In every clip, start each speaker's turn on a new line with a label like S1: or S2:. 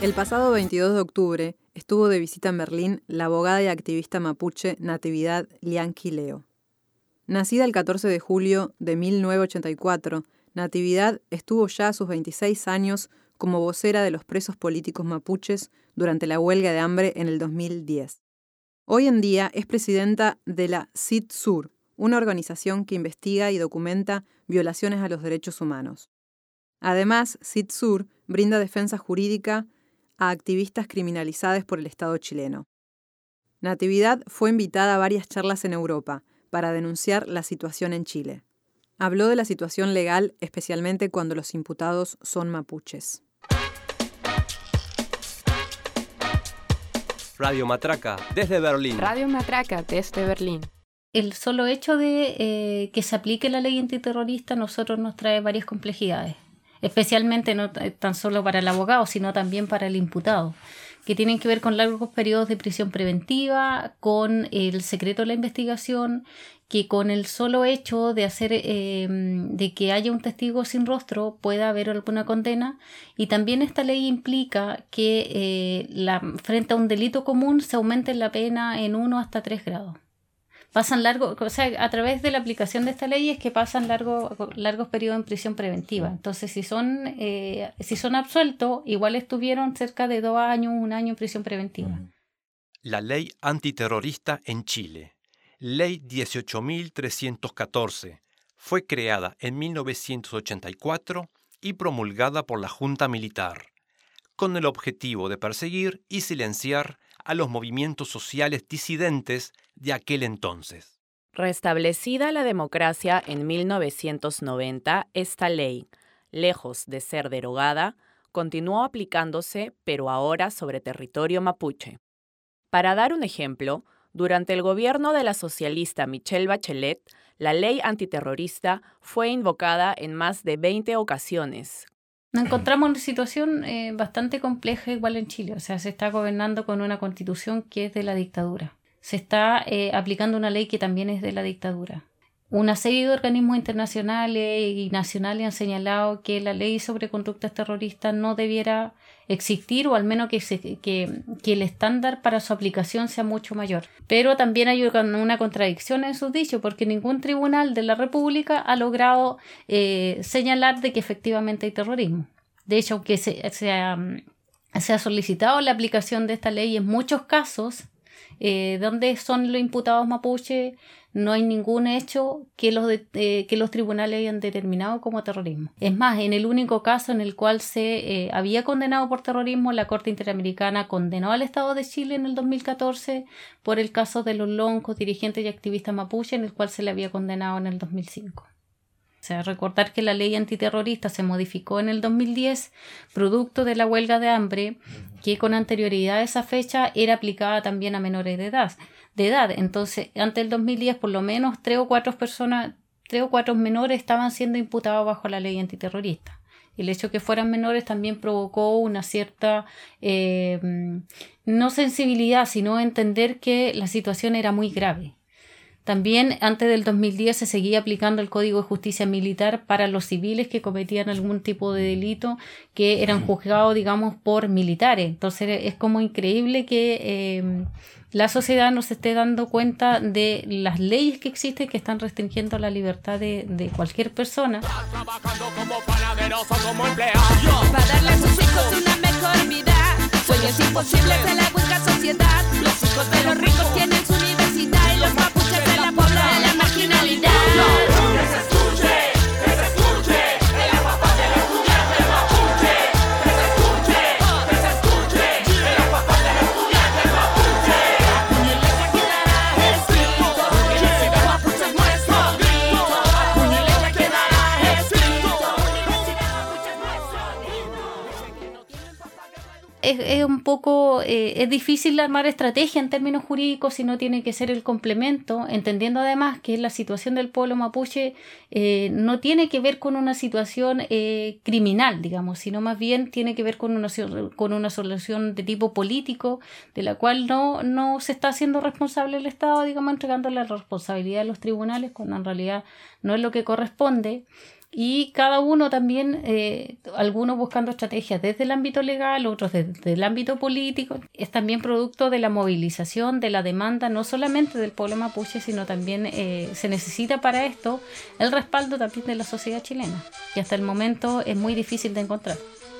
S1: El pasado 22 de octubre estuvo de visita en Berlín la abogada y activista mapuche Natividad Lianqui Leo. Nacida el 14 de julio de 1984, Natividad estuvo ya a sus 26 años como vocera de los presos políticos mapuches durante la huelga de hambre en el 2010. Hoy en día es presidenta de la CIDSUR, una organización que investiga y documenta violaciones a los derechos humanos. Además, CIDSUR brinda defensa jurídica a activistas criminalizados por el Estado chileno. Natividad fue invitada a varias charlas en Europa para denunciar la situación en Chile. Habló de la situación legal, especialmente cuando los imputados son mapuches.
S2: Radio Matraca, desde Berlín.
S3: Radio Matraca, desde Berlín.
S4: El solo hecho de que se aplique la ley antiterrorista a nosotros nos trae varias complejidades, especialmente no tan solo para el abogado, sino también para el imputado, que tienen que ver con largos periodos de prisión preventiva, con el secreto de la investigación, que con el solo hecho de hacer de que haya un testigo sin rostro pueda haber alguna condena, y también esta ley implica que frente a un delito común se aumente la pena en 1 hasta 3 grados. Pasan a través de la aplicación de esta ley es que pasan largos periodos en prisión preventiva. Entonces, si son absueltos, igual estuvieron cerca de 2 años, 1 año en prisión preventiva.
S2: La ley antiterrorista en Chile. Ley 18.314. Fue creada en 1984 y promulgada por la Junta Militar, con el objetivo de perseguir y silenciar a los movimientos sociales disidentes de aquel entonces.
S3: Restablecida la democracia en 1990, esta ley, lejos de ser derogada, continuó aplicándose, pero ahora sobre territorio mapuche. Para dar un ejemplo, durante el gobierno de la socialista Michelle Bachelet, la ley antiterrorista fue invocada en más de 20 ocasiones.
S4: Nos encontramos en una situación bastante compleja igual en Chile. O sea, se está gobernando con una constitución que es de la dictadura. Se está aplicando una ley que también es de la dictadura. Una serie de organismos internacionales y nacionales han señalado que la ley sobre conductas terroristas no debiera existir, o al menos que el estándar para su aplicación sea mucho mayor. Pero también hay una contradicción en sus dichos, porque ningún tribunal de la República ha logrado señalar de que efectivamente hay terrorismo. De hecho, aunque se ha solicitado la aplicación de esta ley en muchos casos, donde son los imputados mapuche, no hay ningún hecho que los tribunales hayan determinado como terrorismo. Es más, en el único caso en el cual se había condenado por terrorismo, la Corte Interamericana condenó al Estado de Chile en el 2014 por el caso de los loncos, dirigentes y activistas mapuche, en el cual se le había condenado en el 2005. O sea, recordar que la ley antiterrorista se modificó en el 2010, producto de la huelga de hambre, que con anterioridad a esa fecha era aplicada también a menores de edad. Entonces, antes del 2010, por lo menos 3 o 4 menores estaban siendo imputados bajo la ley antiterrorista. El hecho de que fueran menores también provocó una cierta, no sensibilidad, sino entender que la situación era muy grave. También antes del 2010 se seguía aplicando el Código de Justicia Militar para los civiles que cometían algún tipo de delito, que eran juzgados, digamos, por militares. Entonces es como increíble que la sociedad no se esté dando cuenta de las leyes que existen, que están restringiendo la libertad de cualquier persona.
S5: Trabajando como panaderos o como empleados. Para darle a sus hijos una mejor vida. Sueños imposibles de la buena sociedad. Los hijos de los ricos tienen su universidad y los mapuches de la pobla de la marginalidad. Que se escuche, el papá de los estudiantes mapuche. Que se escuche, el papá de los estudiantes mapuche. Puñaleta quedará escrito, Universidad Mapuche es nuestro grito. Puñaleta quedará escrito, Universidad Mapuche es nuestro grito.
S4: Es un poco es difícil armar estrategia en términos jurídicos si no tiene que ser el complemento, entendiendo además que la situación del pueblo mapuche no tiene que ver con una situación criminal, digamos, sino más bien tiene que ver con una solución de tipo político, de la cual no se está haciendo responsable el Estado, digamos, entregando la responsabilidad a los tribunales, cuando en realidad no es lo que corresponde. Y cada uno también, algunos buscando estrategias desde el ámbito legal, otros desde el ámbito político. Es también producto de la movilización, de la demanda, no solamente del pueblo mapuche, sino también se necesita para esto el respaldo también de la sociedad chilena, que hasta el momento es muy difícil de encontrar.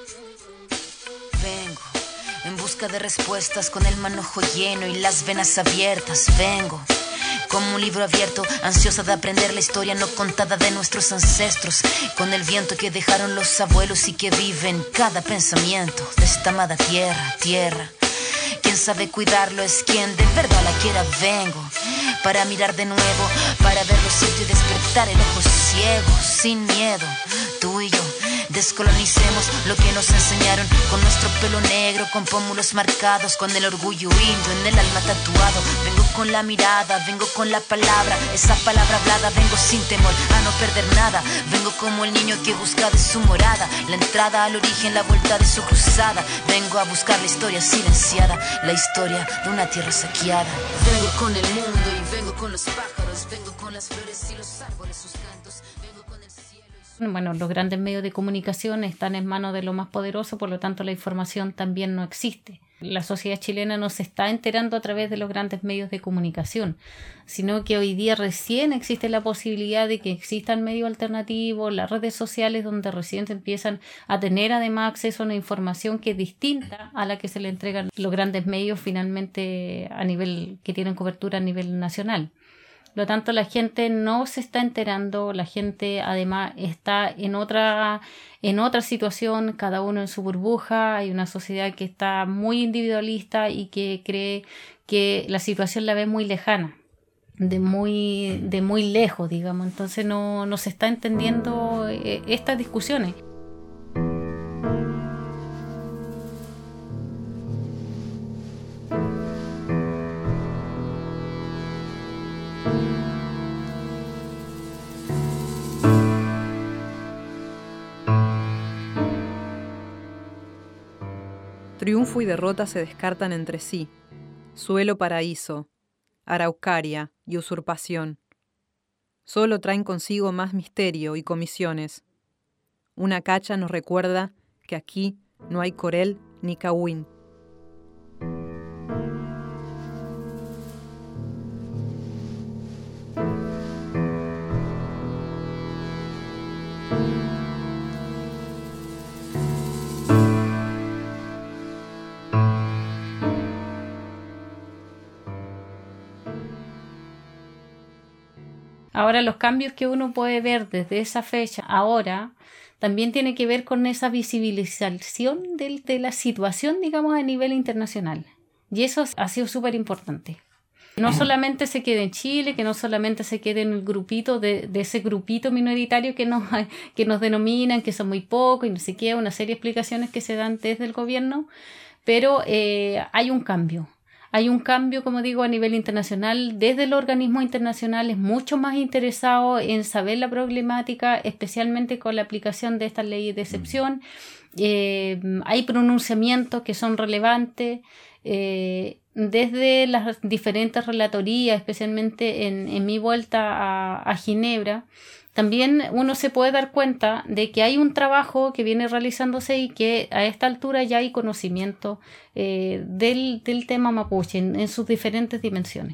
S6: Vengo en busca de respuestas con el manojo lleno y las venas abiertas. Vengo como un libro abierto, ansiosa de aprender la historia no contada de nuestros ancestros, con el viento que dejaron los abuelos y que vive en cada pensamiento de esta amada tierra. Quien sabe cuidarlo es quien de verdad la quiera. Vengo para mirar de nuevo, para ver lo cierto y despertar el ojo ciego, sin miedo. Tú y yo descolonicemos lo que nos enseñaron, con nuestro pelo negro, con pómulos marcados, con el orgullo indio en el alma tatuado. Vengo con la mirada, vengo con la palabra, esa palabra hablada. Vengo sin temor a no perder nada. Vengo como el niño que busca de su morada la entrada al origen, la vuelta de su cruzada. Vengo a buscar la historia silenciada, la historia de una tierra saqueada. Vengo con el mundo y vengo con los pájaros, vengo con las flores y los árboles, sus cantos. Vengo con el cielo y su...
S4: Bueno, los grandes medios de comunicación están en manos de lo más poderoso, por lo tanto la información también no existe. La sociedad chilena no se está enterando a través de los grandes medios de comunicación, sino que hoy día recién existe la posibilidad de que existan medios alternativos, las redes sociales, donde recién se empiezan a tener además acceso a una información que es distinta a la que se le entregan los grandes medios finalmente a nivel, que tienen cobertura a nivel nacional. Por lo tanto, la gente no se está enterando, la gente además está en otra situación, cada uno en su burbuja. Hay una sociedad que está muy individualista y que cree que la situación la ve muy lejana, de muy lejos, digamos. Entonces no se está entendiendo estas discusiones.
S1: Triunfo y derrota se descartan entre sí. Suelo paraíso, araucaria y usurpación. Solo traen consigo más misterio y comisiones. Una cacha nos recuerda que aquí no hay corel ni cahuín.
S4: Ahora, los cambios que uno puede ver desde esa fecha ahora también tiene que ver con esa visibilización de la situación, digamos, a nivel internacional. Y eso ha sido súper importante. Que no solamente se quede en Chile, que no solamente se quede en el grupito de ese grupito minoritario que nos denominan, que son muy pocos y no sé qué, una serie de explicaciones que se dan desde el gobierno, pero hay un cambio. Hay un cambio, como digo, a nivel internacional. Desde los organismos internacionales mucho más interesados en saber la problemática, especialmente con la aplicación de estas leyes de excepción. Hay pronunciamientos que son relevantes. Desde las diferentes relatorías, especialmente en mi vuelta a Ginebra, también uno se puede dar cuenta de que hay un trabajo que viene realizándose y que a esta altura ya hay conocimiento del tema mapuche en sus diferentes dimensiones.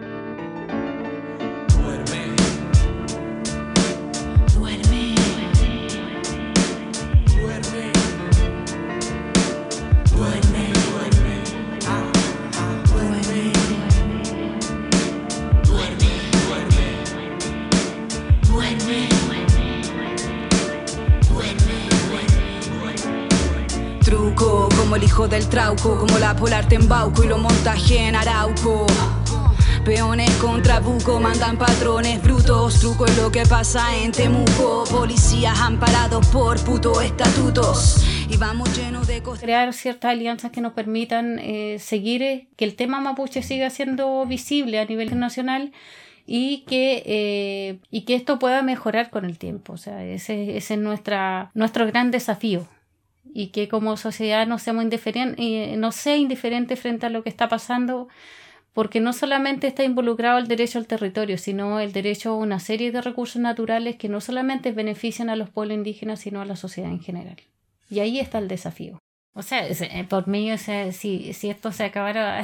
S7: Como el hijo del trauco, como la polar Tembauco y lo montaje en Arauco. Peones contra buco, mandan patrones brutos. Truco es lo que pasa en Temuco. Policías amparados por putos estatutos. Y vamos llenos de cosas.
S4: Crear ciertas alianzas que nos permitan seguir, que el tema mapuche siga siendo visible a nivel internacional. Y que esto pueda mejorar con el tiempo. O sea, ese es nuestro gran desafío. Y que como sociedad no sea indiferente frente a lo que está pasando, porque no solamente está involucrado el derecho al territorio, sino el derecho a una serie de recursos naturales que no solamente benefician a los pueblos indígenas, sino a la sociedad en general. Y ahí está el desafío. O sea, por mí, o sea, si esto se acabara...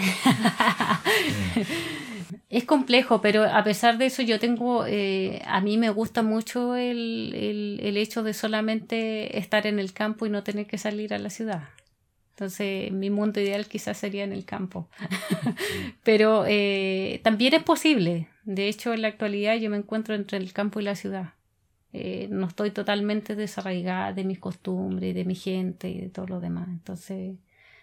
S4: Es complejo, pero a pesar de eso yo tengo... a mí me gusta mucho el hecho de solamente estar en el campo y no tener que salir a la ciudad. Entonces, mi mundo ideal quizás sería en el campo. Pero también es posible. De hecho, en la actualidad yo me encuentro entre el campo y la ciudad. No estoy totalmente desarraigada de mis costumbres, de mi gente y de todo lo demás. Entonces,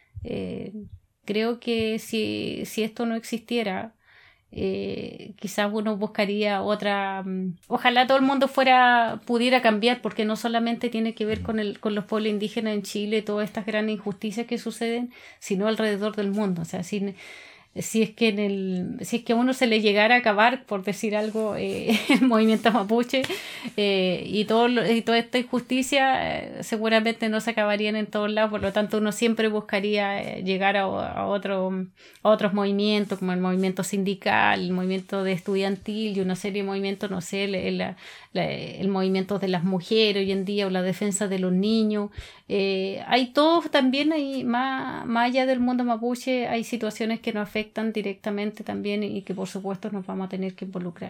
S4: creo que si esto no existiera, quizás uno buscaría otra... Ojalá todo el mundo pudiera cambiar, porque no solamente tiene que ver con los pueblos indígenas en Chile, todas estas grandes injusticias que suceden, sino alrededor del mundo. O sea, si es que a uno se le llegara a acabar, por decir algo, el movimiento mapuche y toda esta injusticia, seguramente no se acabarían en todos lados. Por lo tanto, uno siempre buscaría llegar a otros movimientos, como el movimiento sindical, el movimiento estudiantil y una serie de movimientos, no sé, el movimiento de las mujeres hoy en día, o la defensa de los niños. Hay todos también, más allá del mundo mapuche, hay situaciones que nos afectan directamente también y que por supuesto nos vamos a tener que involucrar.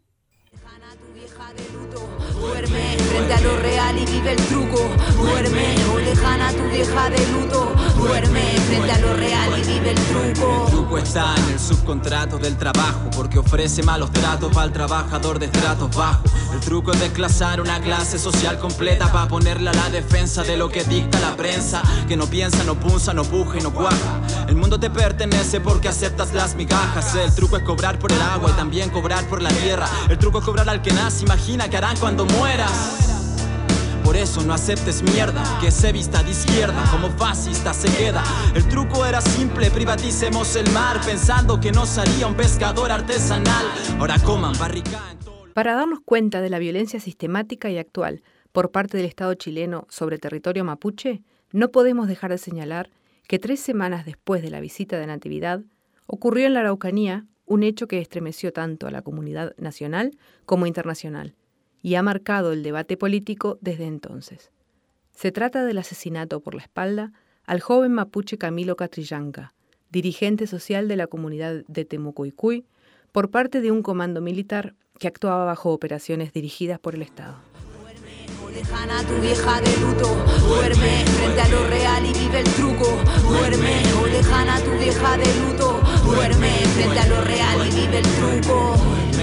S7: Duerme frente a lo real y vive el truco. Duerme o lejana tu vieja de luto. Duerme frente a lo real y vive el truco.
S8: El truco está en el subcontrato del trabajo, porque ofrece malos tratos al trabajador de estratos bajos. El truco es desclasar una clase social completa para ponerla a la defensa de lo que dicta la prensa, que no piensa, no punza, no puja y no cuaja. El mundo te pertenece porque aceptas las migajas. El truco es cobrar por el agua y también cobrar por la tierra. El truco es cobrar al que nace, imagina que harán cuando mueras. Por eso no aceptes mierda, que se vista de izquierda, como fascista se queda. El truco era simple, privaticemos el mar, pensando que nos haría un pescador artesanal. Ahora coman barricada en todo...
S9: Para darnos cuenta de la violencia sistemática y actual por parte del Estado chileno sobre territorio mapuche, no podemos dejar de señalar que 3 semanas después de la visita de Natividad, ocurrió en la Araucanía un hecho que estremeció tanto a la comunidad nacional como internacional, y ha marcado el debate político desde entonces. Se trata del asesinato por la espalda al joven mapuche Camilo Catrillanca, dirigente social de la comunidad de Temucoicuy, por parte de un comando militar que actuaba bajo operaciones dirigidas por el Estado.
S7: Lejana tu vieja de luto. Duerme frente a lo real y vive el truco. Duerme o lejana tu vieja de luto. Duerme frente a lo real y vive el truco.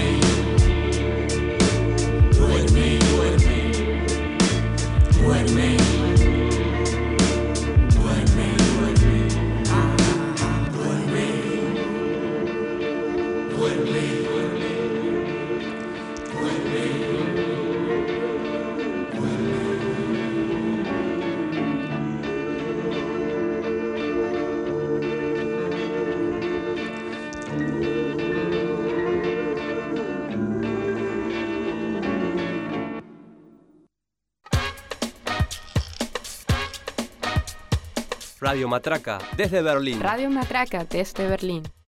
S7: Duerme, duerme, duerme, duerme, duerme, duerme, duerme.
S2: Radio Matraca, desde Berlín.
S10: Radio Matraca, desde Berlín.